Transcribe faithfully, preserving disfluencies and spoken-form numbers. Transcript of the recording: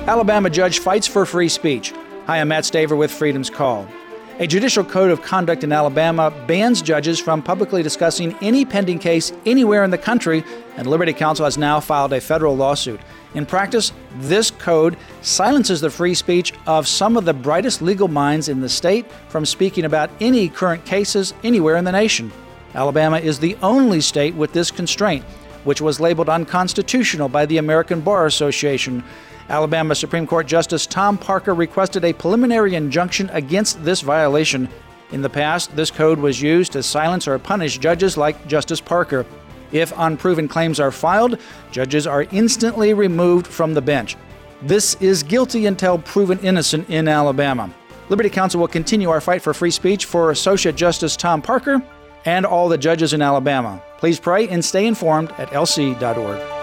Alabama judge fights for free speech. Hi, I'm Matt Staver with Freedom's Call. A judicial code of conduct in Alabama bans judges from publicly discussing any pending case anywhere in the country, and Liberty Counsel has now filed a federal lawsuit. In practice, this code silences the free speech of some of the brightest legal minds in the state from speaking about any current cases anywhere in the nation. Alabama is the only state with this constraint, which was labeled unconstitutional by the American Bar Association. Alabama Supreme Court Justice Tom Parker requested a preliminary injunction against this violation. In the past, this code was used to silence or punish judges like Justice Parker. If unproven claims are filed, judges are instantly removed from the bench. This is guilty until proven innocent in Alabama. Liberty Counsel will continue our fight for free speech for Associate Justice Tom Parker and all the judges in Alabama. Please pray and stay informed at L C dot org.